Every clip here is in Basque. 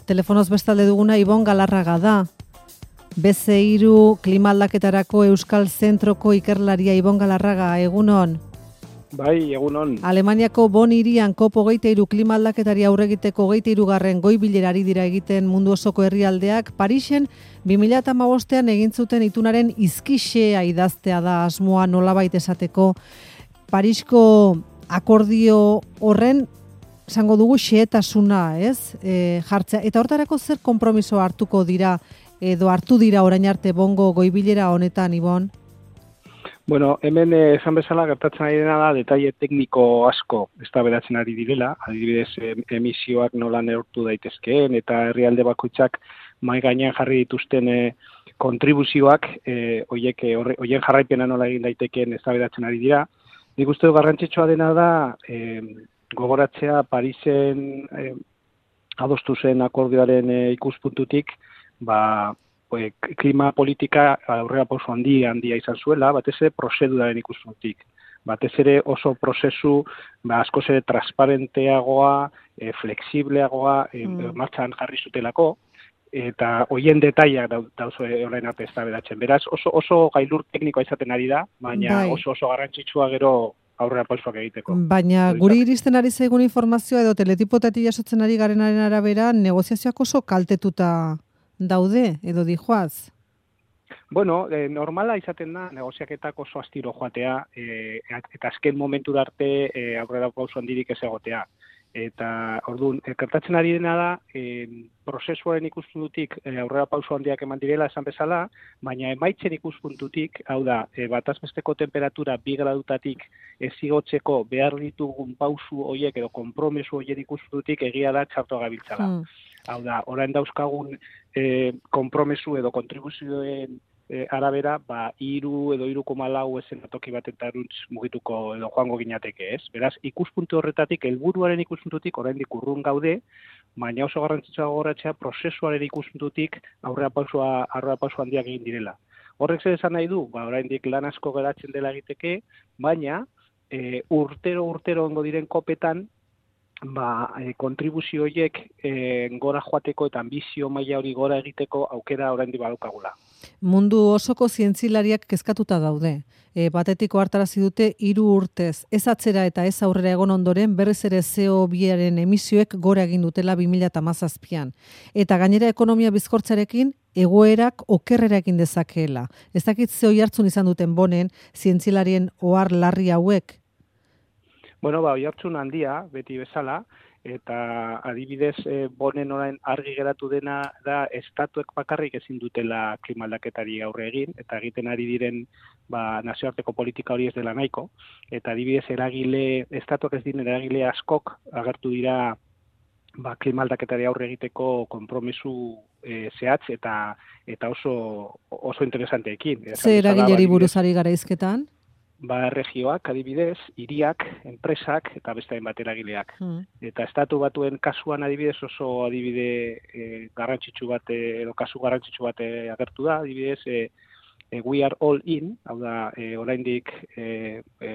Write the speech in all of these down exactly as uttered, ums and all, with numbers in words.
telefonoz bestalde duguna Ibon Galarraga da. B C hiru klima aldaketarako Euskal Zentroko ikerlaria. Ibon Galarraga, egunon. Bai, egunon. Alemaniako Bonn hirian COP hogeita hiru klima aldaketari aurre egiteko hogeita hirugarren goi bilerari dira egiten mundu osoko herrialdeak. Parisen bi mila hamabostean egin zuten itunaren izkixea idaztea da asmoa, nolabait esateko. Parisko akordio horren esango dugu xehetasuna, ez? E, jartzea. Eta hortarako zer konpromiso hartuko dira edo hartu dira orain arte Bongo goi bilera honetan, Ibon? Bueno, hemen esan bezala gertatzen ari dena da detaile tekniko asko eztabaidatzen ari direla, adibidez emisioak nola neurtu daitezkeen eta herrialde bakoitzak mahai gainean jarri dituzten e, kontribuzioak e, hoiek hoien jarraipena nola egin daitekeen eztabaidatzen ari dira. Nik uste dut garrantzitsua dena da e, gogoratzea Parisen e, adostu zen akordioaren e, ikuspuntutik, ba klima politika aurrera pauso handi handia izan zuela, batez ere prozeduraren ikuspuntutik. Batez ere oso prozesu ba, askoz ere transparenteagoa, e, flexibleagoa e, mm. martxan jarri zutelako, eta hoien detaiak dauzo orain arte eztabaidatzen. Beraz, oso oso gailur teknikoa izaten ari da, baina bai. oso oso garrantzitsua gero aurrera pausoak egiteko. Baina guri iristen ari zaigun informazioa edo teletipotatik jasotzen ari garenaren arabera, negoziazioak oso kaltetuta daude, edo dijoaz? Bueno, eh, normala izaten da, negoziaketak oso astiro joatea, eh, eta azken momentu arte eh, aurrera pauso handirik ez egotea. Eta, orduan, gertatzen ari dena da, eh, prozesuaren ikuspuntutik eh, aurrera pauso handiak eman direla esan bezala, baina emaitzen ikuspuntutik, hau da, eh, batazbesteko temperatura bi gradutatik ez igotzeko behar ditugun pausu horiek edo konpromesu horien ikuspuntutik egia da txarto gabiltzala. Mm. Hau da, orain dauzkagun eh, konpromesu edo kontribuzioen eh, arabera, ba, iru edo iru koma lau esenatoki batetarutz mugituko edo joango ginateke, ez? Beraz, ikuspuntu horretatik, helburuaren ikuspuntutik oraindik urrun gaude, baina oso garrantzitsua gogoratzea prozesuaren ikuspuntutik aurrera pausua, aurrera pauso handiak egin direla. Horrek zer esan nahi du, ba, oraindik lan asko geratzen dela egiteke, baina eh, urtero urtero ongo diren kopetan, ba, e, kontribuzio horiek e, gora joateko eta ambizio maila hori gora egiteko aukera oraindik badukagula. Mundu osoko zientzilariak kezkatuta daude. E, batetik ohartarazi dute hiru urtez ez atzera eta ez aurrera egon ondoren berriz ere C O biaren emisioek gora egin dutela bi mila hamazazpian. Eta gainera ekonomia bizkortzarekin egoerak okerrera egin dezakeela. Ez dakit ze oihartzun izan duten Bonnen zientzilarien ohar larri hauek. Bueno, ba, oihartzun handia, beti bezala, eta adibidez, e, Bonnen orain argi geratu dena da estatuek bakarrik ezin dutela klima aldaketari aurre egin, eta egiten ari diren ba, nazioarteko politika hori ez dela nahiko, eta adibidez eragile, estatuak ez diren eragile askok agertu dira ba, klima aldaketari aurre egiteko konpromisu e, zehatz eta eta oso oso interesanteekin. Ze eragileri buruz ari gara hizketan? Ba, regioak, adibidez, hiriak, enpresak eta beste hainbat eragileak. Hmm. Eta estatu batuen kasuan adibidez oso adibide e, garrantzitsu bat edo kasu garrantzitsu bat e, agertu da, adibidez e, e, we are all in, hau da, e, oraindik e, e,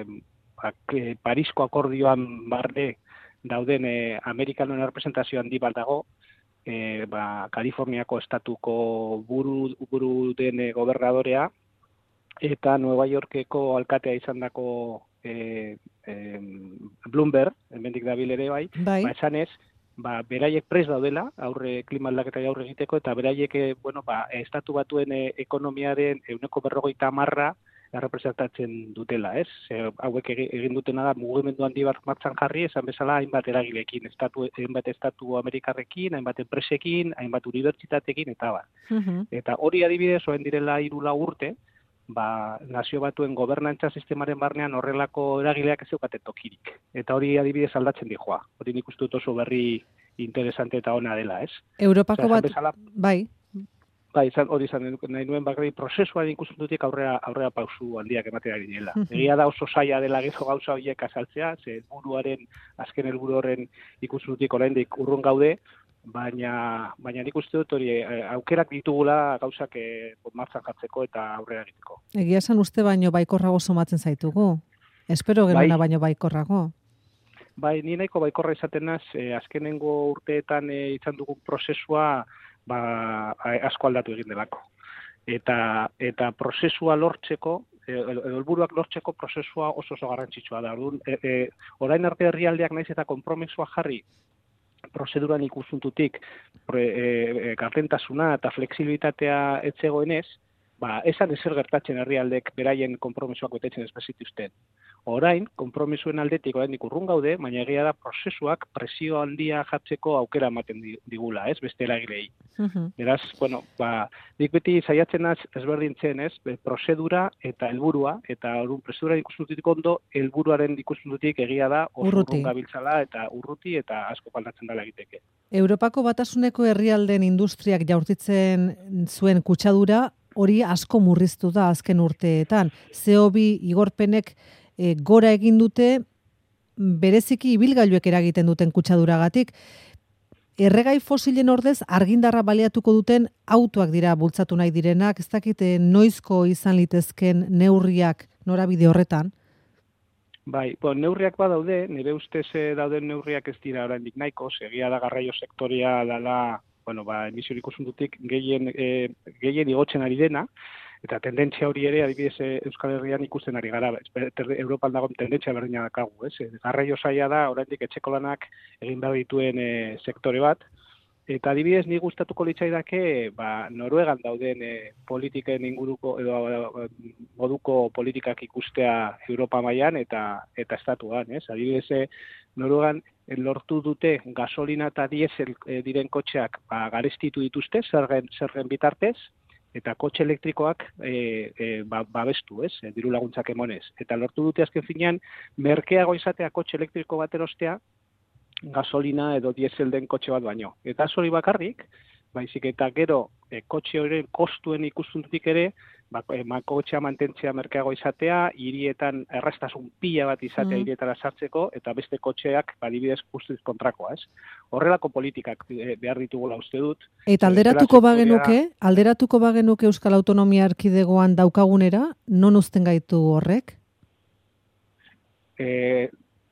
e, Parisko akordioan barne dauden e, Amerikanon errepresentazio handi bat dago, e, ba, Kaliforniako estatuko buru, buru den e, gobernadorea, eta Nueva Yorkeko alkatea izandako e, e, Bloomberg, hemendik dabil ere bai, bai. Ba, esanez, ba, beraiek prest daudela, aurre klima aldaketari aurre egiteko, eta beraiek, bueno, ba, estatu batuen e, ekonomiaren ehuneko berrogeita hamarra errepresentatzen dutela, ez? E, hauek egin dutena da mugimendu handi bat martxan jarri, esan bezala hainbat eragilekin, estatu, hainbat estatu amerikarrekin, hainbat enpresekin, hainbat unibertsitatekin, eta ba. Uh-huh. Eta hori adibidez, oen direla hiru lau urte, ba, nazio batuen gobernantza sistemaren barnean horrelako eragileak ez zeukaten tokirik. Eta hori adibidez aldatzen dijoa. Hori nik uste dut oso berri interesante eta ona dela, ez? Europako bat, bezala, bai. Bai, hori izan nahi nuen bakarri prozesuaren ikuspuntutik aurrera, aurrera pausu handiak ematen ari direla. Egia da oso zaila dela gezo gauza horiek azaltzea, ze helburuaren, azken helburu horren ikuspuntutik oraindik urrun gaude, Baina, baina nik uste dut hori aukerak ditugula gauzak e, martxan jartzeko eta aurrera egiteko. Egia esan uste baino baikorrago somatzen zaitugu. Espero genuena bai. Baino baikorrago. Bai, ni nahiko baikorra izaten naz, eh, azkenengo urteetan eh, izan dugun prozesua ba, asko aldatu egin delako. Eta, eta prozesua lortzeko, edo helburuak lortzeko prozesua oso oso garrantzitsua da. Orduan, e, e, orain arte herrialdeak naiz eta konpromisoa jarri prozeduran ikuspuntutik e, e, gardentasuna eta flexibilitatea ez zegoenez, ba, esan ezer gertatzen herrialdek beraien konpromisoak betetzen ez bazituzten. Orain, konpromisuen aldetik oraindik urrun gaude, baina egia da prozesuak presio handia jartzeko aukera ematen digula, ez, beste eragilei. Uh-huh. Beraz, bueno, ba, nik beti saiatzen naz ezberdintzen, ez, prozedura eta helburua, eta orduan prozedura ikuspuntutik ondo, helburuaren ikuspuntutik egia da oso urrun gabiltzala eta urruti eta asko faltatzen dela egiteke. Europako Batasuneko herrialden industriak jaurtitzen zuen kutsadura hori asko murriztu da azken urteetan. C O bi igorpenek E, gora egin dute bereziki ibilgailuek eragiten duten kutsaduragatik. Erregai fosilen ordez argindarra baliatuko duten autoak dira bultzatu nahi direnak, ez dakite noizko izan litezken neurriak norabide horretan? Bai, bon, neurriak badaude, nire ustez dauden neurriak ez dira oraindik nahiko, segia da garraio sektoria dela, bueno, ba, emisio ikuspuntutik gehien, e, gehien igotzen ari dena, eta tendentzia hori ere, adibidez, Euskal Herrian ikusten ari gara, Europan dago tendentzia berdina dakagu, ez? Garraio saila da, oraindik etxeko lanak egin behar dituen e, sektore bat, eta adibidez, ni gustatuko litzaidake, ba, Noruegan dauden e, politiken inguruko, edo moduko politikak ikustea Europa mailan eta eta estatuan, ez? Adibidez, Noruegan lortu dute gasolina eta diesel e, diren kotxeak ba, garestitu dituzte, zergen, zergen bitartez, eta kotxe elektrikoak e, e, ba, babestu, ez, e, diru laguntzak emonez. Eta lortu dute azken finean, merkeago izatea kotxe elektriko bat erostea, gasolina edo diesel den kotxe bat baino. Eta hori bakarrik, baizik eta gero e, kotxe horien kostuen ikuspuntutik ere, ba, e, kotxea mantentzea merkeago izatea, hirietan erraztasun pila bat izatea mm. hirietara sartzeko, eta beste kotxeak, adibidez, guztiz kontrakoa, ez? Horrelako politikak e, behar ditugula uste dut. Eta alderatuko bagenuke, alderatuko bagenuke Euskal Autonomia Erkidegoan daukagunera, non uzten gaitu horrek? Eh,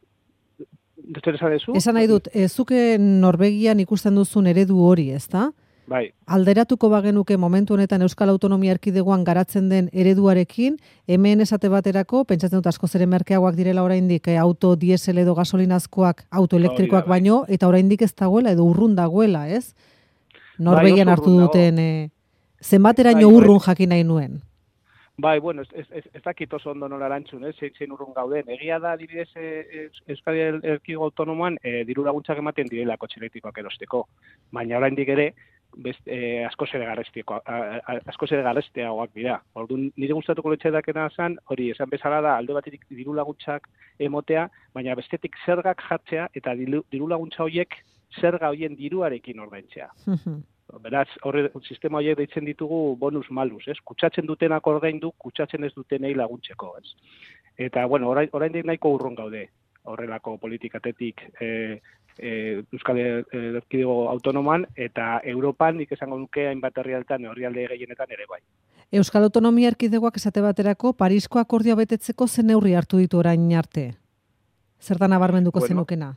Esan nahi dut, e, zuke Norvegian ikusten duzun eredu hori, ezta? Bai. Alderatuko bagenuke momentu honetan Euskal Autonomia Erkidegoan garatzen den ereduarekin, hemen esate baterako, pentsatzen dut askoz ere merkeagoak direla oraindik e, auto diesel edo gasolinazkoak, auto elektrikoak oh, baino, eta oraindik ez dagoela edo urrun dagoela, ez? Norvegian bai, hartu duten, e, zenbateraino bai, urrun jakin nahi nuen. Bai, bueno, ez, ez, ez dakit oso ondo nola erantzun, eh? zein urrun gauden. Egia da, adibidez, eh, Euskadi Erkidego Autonomoan eh, diru laguntzak ematen direla kotxe elektrikoak erosteko. Baina oraindik ere, best, eh, askoz ere garrestiagoak askoz ere garrestiagoak dira. Orduan, nire gustatuko litzaidakena zen, hori esan bezala da, alde batetik diru laguntzak emotea, baina bestetik zergak jartzea eta diru, diru laguntza horiek zerga horien diruarekin ordaintzea. Beraz, horre, sistema horiek deitzen ditugu bonus malus, ez? Kutsatzen dutenak ordaindu, kutsatzen ez dutenei laguntzeko, ez? Eta, bueno, orain, oraindik nahiko urrun gaude, horrelako politikatetik e, e, Euskal Erkidego Autonoman, eta Europan, nik esango nuke hainbat herrialdetan, herrialde gehienetan ere bai. Euskal Autonomia Erkidegoak esate baterako, Parisko akordioa betetzeko zen neurri hartu ditu orain arte? Zertan nabarmenduko bueno, zenukena?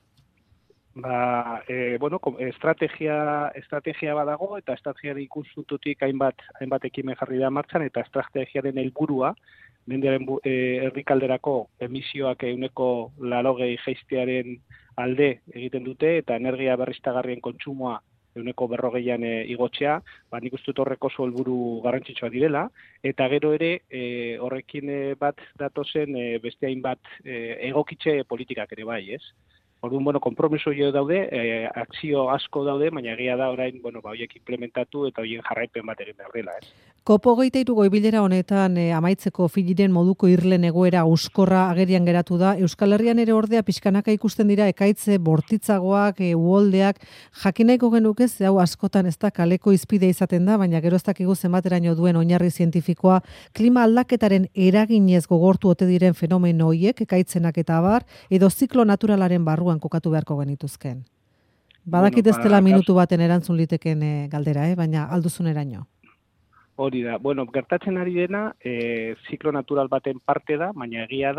Ba, e, bueno, estrategia, estrategia badago eta estrategiaren ikuspuntutik hainbat, hainbat ekimen jarri da martxan eta estrategiaren helburua mendearen e, herrikalderako emisioak ehuneko laurogei jaistearen alde egiten dute eta energia berriztagarrien kontsumoa ehuneko berrogeian e, igotzea, ba, nik uste dut horrek oso helburu garrantzitsua direla, eta gero ere e, horrekin e, bat datozen e, beste hainbat e, egokitze politikak ere bai, ez? Orduan, bueno, konpromiso hori daude, eh, akzio asko daude, baina egia da orain, bueno, ba, horiek implementatu eta horien jarraipen bat egin behar dela, ez? Kopo hogeita hiru goibilera honetan eh, amaitzeko filiren moduko irlen egoera uskorra agerian geratu da. Euskal Herrian ere ordea pixkanaka ikusten dira ekaitze bortitzagoak, e, uholdeak, jakinaiko genuke ze hau askotan ez da kaleko izpide izaten da, baina gero ez dakigu zenbateraino duen oinarri zientifikoa, klima aldaketaren eraginez gogortu ote diren fenomeno horiek, ekaitzenak eta abar, edo ziklo naturalaren barruan kokatu beharko genituzken. Badakit ez dela minutu baten erantzun liteken e, galdera, eh? Baina alduzuneraino. Hori da. Bueno, gertatzen ari dena, e, ziklo natural baten parte da, baina egia da,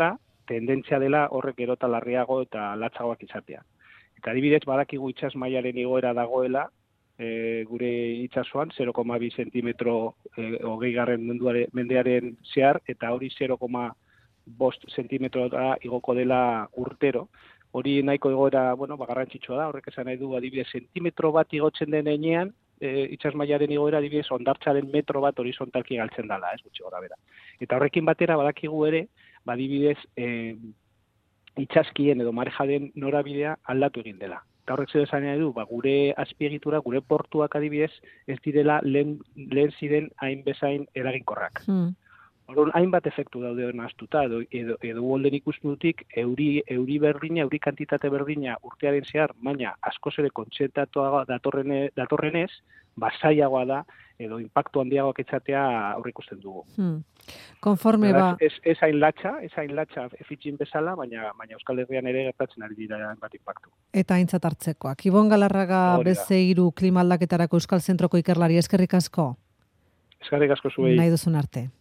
tendentzia dela horrek gero eta larriago eta latzagoak izatea. Eta adibidez, badakigu itsas mailaren igoera dagoela, e, gure itsasoan zero koma bi zentimetro e, hogeigarren mendearen zehar, eta hori zero koma bost zentimetrora igoko dela urtero. Hori nahiko egoera, bueno, garrantzitsua da, horrek esan nahi du, adibidez, zentimetro bat igotzen den enean, e, itsas mailaren igoera, adibidez, hondartzaren metro bat horizontalki galtzen dela, ez gutxi gora bera. Eta horrekin batera, badakigu ere, badibidez, e, itsaskien edo marejaden norabidea aldatu egin dela. Eta horrek zer esan nahi du, ba, gure azpiegitura, gure portuak adibidez, ez direla lehen, lehen ziren hain bezain eraginkorrak. Hmm. Orduan, hainbat efektu daude nahaztuta, edo, edo, edo golden ikuspuntutik, euri, euri berdina, euri kantitate berdina urtearen zehar, baina askoz ere kontzentratua datorrene, datorrenez, basaiagoa da, edo impactu handiagoak etzatea aurreikusten dugu. Hmm. Konforme ba... Ez, ez hain latxa, ez hain latxa efitxin bezala, baina, baina Euskal Herrian ere gertatzen ari dira bat impactu. Eta aintzat hartzekoak. Ibon Galarraga beze hiru klima aldaketarako Euskal Zentroko ikerlari, eskerrik asko. Eskerrik asko zuei. Nahi duzun arte.